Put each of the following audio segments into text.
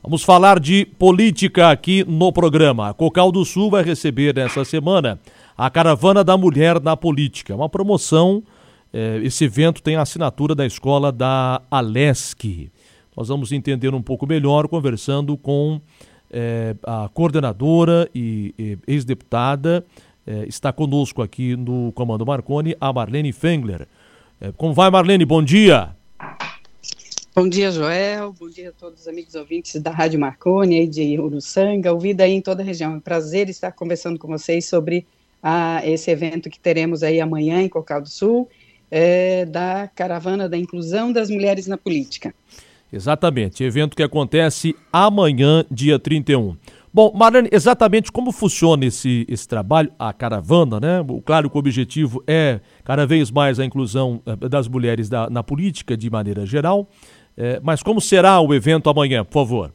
Vamos falar de política aqui no programa. A Cocal do Sul vai receber nessa semana a Caravana da Mulher na Política. Uma promoção, esse evento tem a assinatura da escola da Alesc. Nós vamos entender um pouco melhor conversando com a coordenadora e ex-deputada, está conosco aqui no Comando Marconi, a Marlene Fengler. Como vai, Marlene? Bom dia. Bom dia, Joel. Bom dia a todos os amigos ouvintes da Rádio Marconi, aí de Uruçanga, ouvida aí em toda a região. É um prazer estar conversando com vocês sobre esse evento que teremos aí amanhã em Cocal do Sul, da Caravana da Inclusão das Mulheres na Política. Exatamente, evento que acontece amanhã, dia 31. Bom, Marlene, exatamente como funciona esse trabalho, a caravana, né? Claro que o objetivo é cada vez mais a inclusão das mulheres na política de maneira geral, mas como será o evento amanhã, por favor?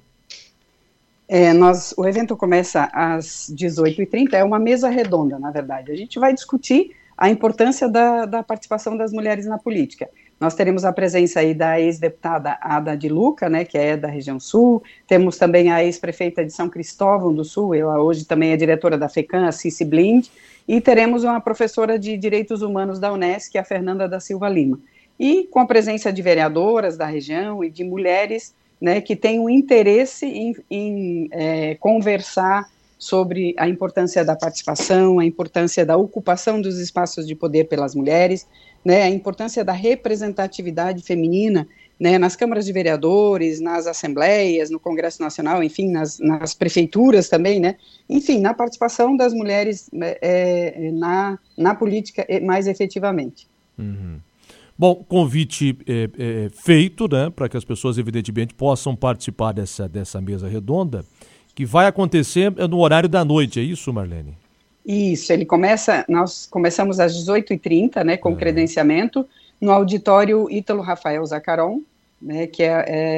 O evento começa às 18h30, é uma mesa redonda, na verdade. A gente vai discutir a importância da participação das mulheres na política. Nós teremos a presença aí da ex-deputada Ada de Luca, né, que é da região sul, temos também a ex-prefeita de São Cristóvão do Sul, ela hoje também é diretora da FECAM, a Cici Blind, e teremos uma professora de Direitos Humanos da Unesc, a Fernanda da Silva Lima. E com a presença de vereadoras da região e de mulheres, né, que têm um interesse em conversar sobre a importância da participação, a importância da ocupação dos espaços de poder pelas mulheres, né, a importância da representatividade feminina, né, nas câmaras de vereadores, nas assembleias, no Congresso Nacional, enfim, nas prefeituras também, né, enfim, na participação das mulheres na política mais efetivamente. Uhum. Bom, convite feito, né, para que as pessoas evidentemente possam participar dessa mesa redonda, que vai acontecer no horário da noite, é isso, Marlene? Isso, nós começamos às 18h30, né, com credenciamento, no auditório Ítalo Rafael Zaccaron, né, que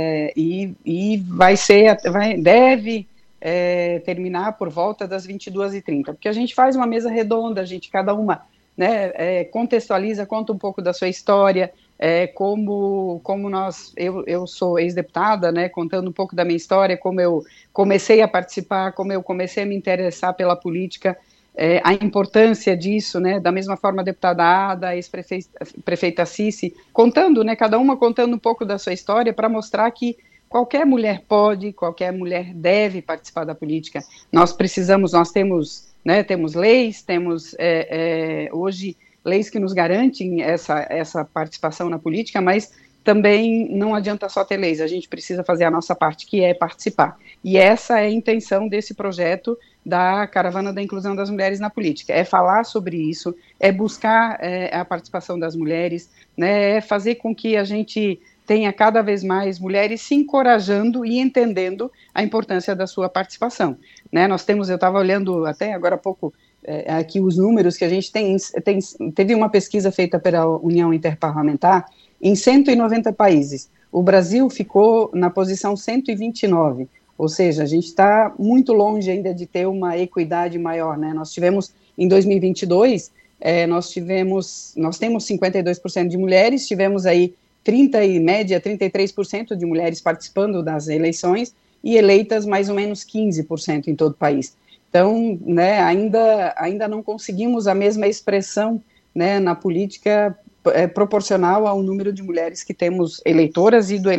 deve terminar por volta das 22h30, porque a gente faz uma mesa redonda, cada uma, né, contextualiza, conta um pouco da sua história, eu sou ex-deputada, né, contando um pouco da minha história, como eu comecei a participar, como eu comecei a me interessar pela política, a importância disso, né, da mesma forma a deputada Ada, a ex-prefeita Cici, contando, né, cada uma contando um pouco da sua história para mostrar que qualquer mulher pode, qualquer mulher deve participar da política. Nós temos, né, temos leis, temos hoje leis que nos garantem essa participação na política, mas também não adianta só ter leis, a gente precisa fazer a nossa parte, que é participar. E essa é a intenção desse projeto da Caravana da Inclusão das Mulheres na Política, é falar sobre isso, é buscar a participação das mulheres, né, é fazer com que a gente tenha cada vez mais mulheres se encorajando e entendendo a importância da sua participação. Né, eu estava olhando até agora há pouco, aqui os números que a gente teve uma pesquisa feita pela União Interparlamentar em 190 países. O Brasil ficou na posição 129, ou seja, a gente está muito longe ainda de ter uma equidade maior, né? Nós tivemos, em 2022, nós temos 52% de mulheres, tivemos aí em média 33% de mulheres participando das eleições e eleitas mais ou menos 15% em todo o país. Então, né, ainda não conseguimos a mesma expressão, né, na política proporcional ao número de mulheres que temos eleitoras e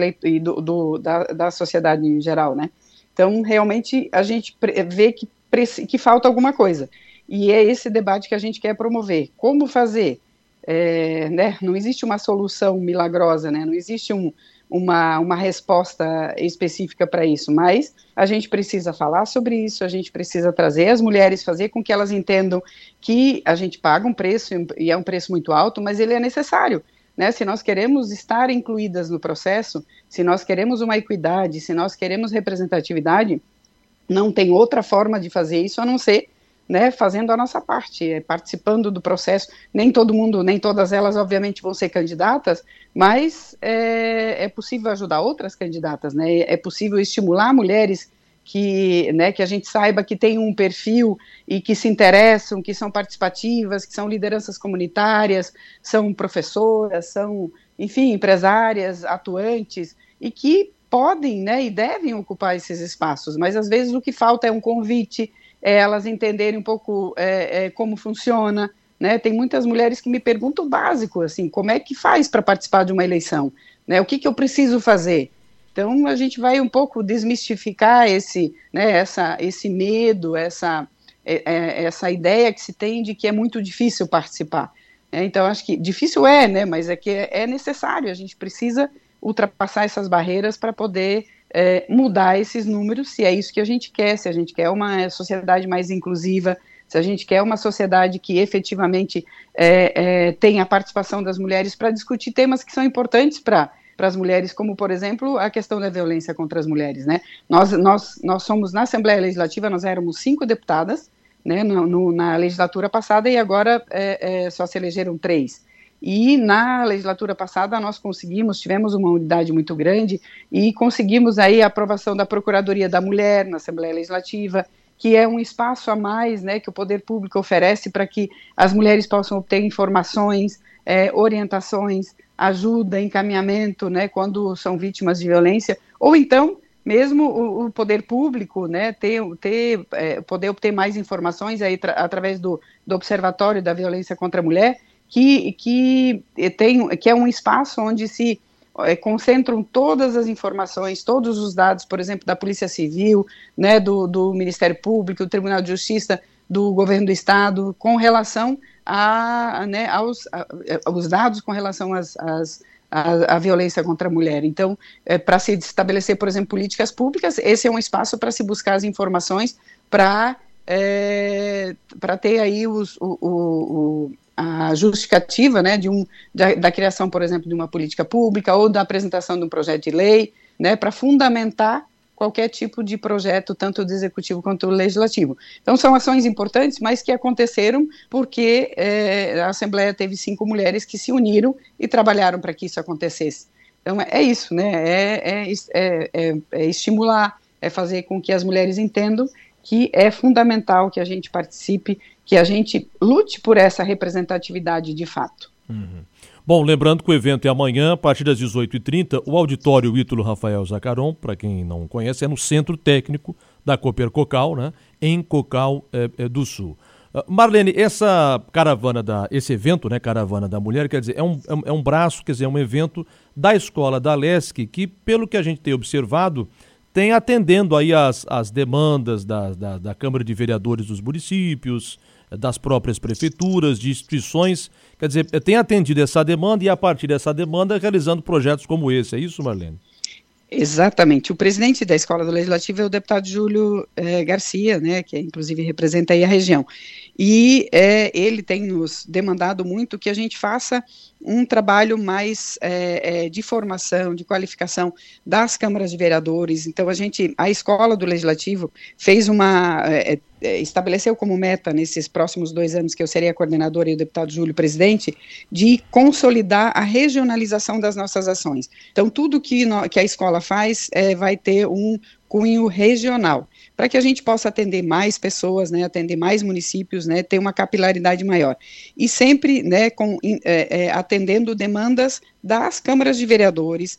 da sociedade em geral, né? Então, realmente, a gente vê que falta alguma coisa. E é esse debate que a gente quer promover. Como fazer? Né, não existe uma solução milagrosa, né? Não existe uma resposta específica para isso, mas a gente precisa falar sobre isso, a gente precisa trazer as mulheres, fazer com que elas entendam que a gente paga um preço, e é um preço muito alto, mas ele é necessário, né? Se nós queremos estar incluídas no processo, se nós queremos uma equidade, se nós queremos representatividade, não tem outra forma de fazer isso a não ser, né, fazendo a nossa parte, participando do processo. Nem todo mundo, nem todas elas, obviamente, vão ser candidatas, mas é possível ajudar outras candidatas, né? É possível estimular mulheres que a gente saiba que tem um perfil e que se interessam, que são participativas, que são lideranças comunitárias, são professoras, são, enfim, empresárias, atuantes, e que podem, né, e devem ocupar esses espaços, mas às vezes o que falta é um convite, elas entenderem um pouco como funciona, né? Tem muitas mulheres que me perguntam o básico, assim, como é que faz para participar de uma eleição, né? O que eu preciso fazer? Então a gente vai um pouco desmistificar esse medo, essa ideia que se tem de que é muito difícil participar. Então acho que difícil né? Mas é que é necessário, a gente precisa ultrapassar essas barreiras para poder mudar esses números, se é isso que a gente quer, se a gente quer uma sociedade mais inclusiva, se a gente quer uma sociedade que efetivamente tenha a participação das mulheres para discutir temas que são importantes para as mulheres, como, por exemplo, a questão da violência contra as mulheres, né? Nós somos, na Assembleia Legislativa, nós éramos 5 deputadas, né, na legislatura passada, e agora só se elegeram 3. E na legislatura passada nós tivemos uma unidade muito grande e conseguimos aí a aprovação da Procuradoria da Mulher na Assembleia Legislativa, que é um espaço a mais, né, que o poder público oferece para que as mulheres possam obter informações, orientações, ajuda, encaminhamento, né, quando são vítimas de violência, ou então mesmo o poder público, né, poder obter mais informações aí através do Observatório da Violência contra a Mulher, que é um espaço onde se concentram todas as informações, todos os dados, por exemplo, da Polícia Civil, né, do Ministério Público, do Tribunal de Justiça, do Governo do Estado, com relação aos dados com relação à violência contra a mulher. Então, para se estabelecer, por exemplo, políticas públicas, esse é um espaço para se buscar as informações para ter aí a justificativa, né, da criação, por exemplo, de uma política pública ou da apresentação de um projeto de lei, né, para fundamentar qualquer tipo de projeto, tanto do executivo quanto do legislativo. Então, são ações importantes, mas que aconteceram porque a Assembleia teve 5 mulheres que se uniram e trabalharam para que isso acontecesse. Então, é isso, né, é estimular, é fazer com que as mulheres entendam que é fundamental que a gente participe, que a gente lute por essa representatividade de fato. Uhum. Bom, lembrando que o evento é amanhã, a partir das 18h30, o auditório Ítalo Rafael Zacaron, para quem não conhece, é no Centro Técnico da Cooper Cocal, né, em Cocal do Sul. Marlene, essa caravana, esse evento, né, Caravana da Mulher, quer dizer, é um braço, quer dizer, é um evento da Escola da Lesc, que, pelo que a gente tem observado, tem atendendo aí as demandas da Câmara de Vereadores dos municípios, das próprias prefeituras, de instituições, quer dizer, tem atendido essa demanda e a partir dessa demanda realizando projetos como esse, é isso, Marlene? Exatamente. O presidente da Escola do Legislativo é o deputado Júlio Garcia, né, que inclusive representa aí a região. E ele tem nos demandado muito que a gente faça um trabalho mais de formação, de qualificação das câmaras de vereadores. Então, a Escola do Legislativo fez estabeleceu como meta, nesses próximos 2 anos que eu serei a coordenadora e o deputado Júlio presidente, de consolidar a regionalização das nossas ações. Então, tudo que a escola faz vai ter um cunho regional, para que a gente possa atender mais pessoas, né, atender mais municípios, né, ter uma capilaridade maior. E sempre, né, atendendo demandas das câmaras de vereadores,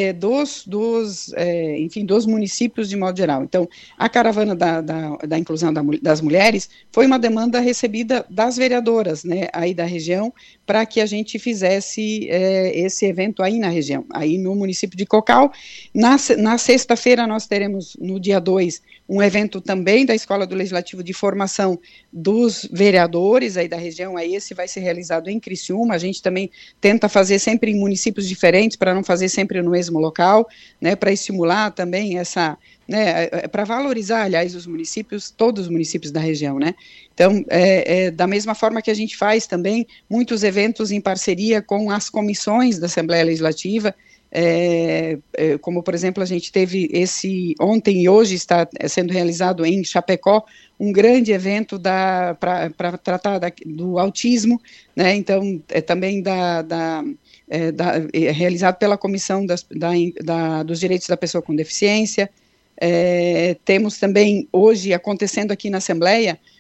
dos municípios de modo geral. Então, a caravana da inclusão das mulheres foi uma demanda recebida das vereadoras, né, aí da região, para que a gente fizesse esse evento aí na região, aí no município de Cocal. Na sexta-feira nós teremos, no dia 2, um evento também da Escola do Legislativo de formação dos vereadores aí da região, aí esse vai ser realizado em Criciúma. A gente também tenta fazer sempre em municípios diferentes, para não fazer sempre no mesmo local, né, para estimular também para valorizar, aliás, todos os municípios da região, né. Então, da mesma forma que a gente faz também muitos eventos em parceria com as comissões da Assembleia Legislativa, como, por exemplo, a gente teve ontem e hoje está sendo realizado em Chapecó, um grande evento para tratar do autismo, né, então, também realizado pela Comissão dos Direitos da Pessoa com Deficiência. Temos também, hoje, acontecendo aqui na Assembleia,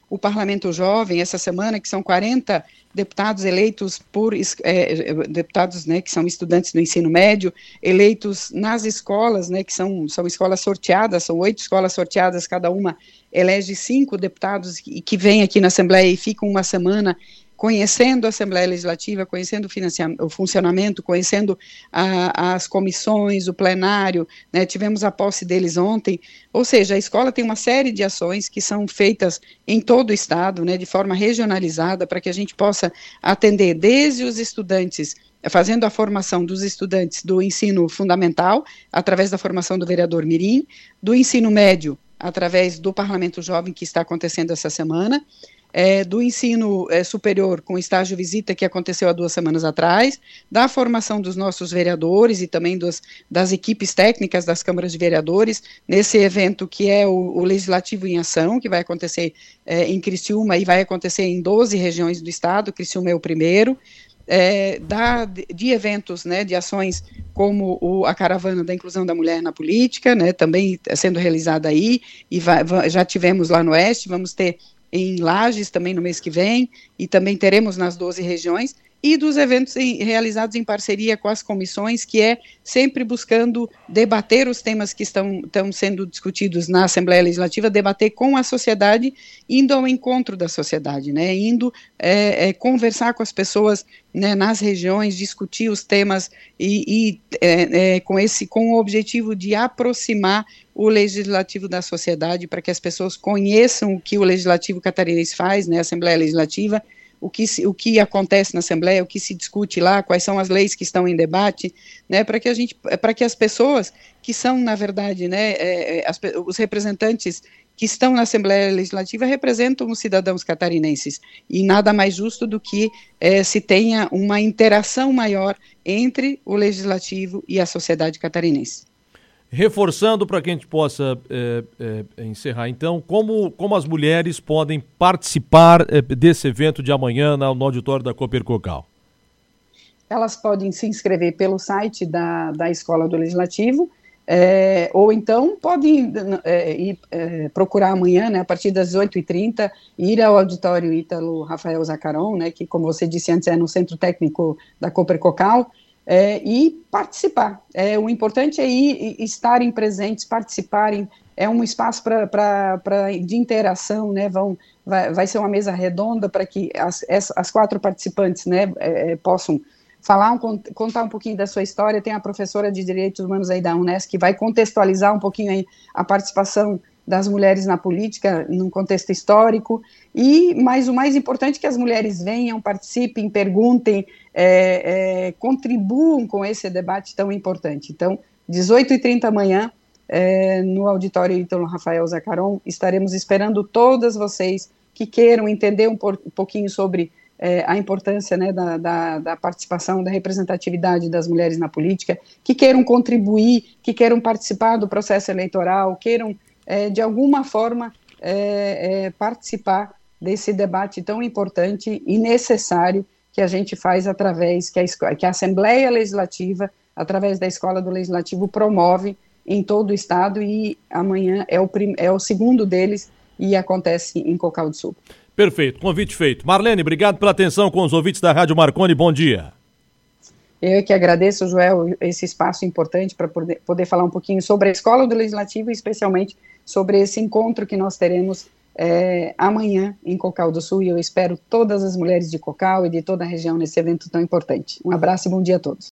o Parlamento Jovem essa semana, que são 40 deputados eleitos deputados, né, que são estudantes do ensino médio, eleitos nas escolas, né, que são escolas sorteadas, são 8 escolas sorteadas, cada uma elege 5 deputados que vêm aqui na Assembleia e ficam uma semana conhecendo a Assembleia Legislativa, conhecendo o funcionamento, conhecendo as comissões, o plenário, né, tivemos a posse deles ontem, ou seja, a escola tem uma série de ações que são feitas em todo o estado, né, de forma regionalizada, para que a gente possa atender desde os estudantes, fazendo a formação dos estudantes do ensino fundamental, através da formação do vereador Mirim, do ensino médio, através do Parlamento Jovem, que está acontecendo essa semana, do ensino superior com estágio visita que aconteceu há 2 semanas atrás, da formação dos nossos vereadores e também das equipes técnicas das câmaras de vereadores, nesse evento que é o Legislativo em Ação, que vai acontecer em Criciúma e vai acontecer em 12 regiões do estado, Criciúma é o primeiro, de eventos, né, de ações como a Caravana da Inclusão da Mulher na Política, né, também sendo realizada aí, e já tivemos lá no Oeste, vamos ter em Lages também no mês que vem, e também teremos nas 12 regiões, e dos eventos realizados em parceria com as comissões, que é sempre buscando debater os temas que estão sendo discutidos na Assembleia Legislativa, debater com a sociedade, indo ao encontro da sociedade, né, indo conversar com as pessoas, né, nas regiões, discutir os temas com o objetivo de aproximar o Legislativo da sociedade, para que as pessoas conheçam o que o Legislativo catarinense faz, né, a Assembleia Legislativa, o que acontece na Assembleia, o que se discute lá, quais são as leis que estão em debate, né, para que as pessoas que são, na verdade, né, os representantes que estão na Assembleia Legislativa representam os cidadãos catarinenses, e nada mais justo do que se tenha uma interação maior entre o Legislativo e a sociedade catarinense. Reforçando para que a gente possa encerrar, então, como as mulheres podem participar desse evento de amanhã no auditório da Copercocal? Elas podem se inscrever pelo site da Escola do Legislativo, ou então podem ir procurar amanhã, né, a partir das 18h30, ir ao auditório Ítalo Rafael Zaccaron, né, que, como você disse antes, é no Centro Técnico da Copercocal, e participar. O importante é estarem presentes, participarem. É um espaço de interação, né? Vai ser uma mesa redonda para que as 4 participantes, né, possam contar um pouquinho da sua história. Tem a professora de Direitos Humanos aí da Unesco, que vai contextualizar um pouquinho aí a participação das mulheres na política, num contexto histórico, mas o mais importante é que as mulheres venham, participem, perguntem, contribuam com esse debate tão importante. Então, 18h30 amanhã, no auditório Ítalo Rafael Zaccaron, estaremos esperando todas vocês que queiram entender um pouquinho sobre a importância, né, da participação, da representatividade das mulheres na política, que queiram contribuir, que queiram participar do processo eleitoral, queiram de alguma forma participar desse debate tão importante e necessário que a gente faz através, que a Assembleia Legislativa, através da Escola do Legislativo, promove em todo o estado, e amanhã é o segundo deles e acontece em Cocal do Sul. Perfeito, convite feito. Marlene, obrigado pela atenção com os ouvintes da Rádio Marconi, bom dia. Eu que agradeço, Joel, esse espaço importante para poder falar um pouquinho sobre a Escola do Legislativo e especialmente sobre esse encontro que nós teremos amanhã em Cocal do Sul, e eu espero todas as mulheres de Cocal e de toda a região nesse evento tão importante. Um abraço e bom dia a todos.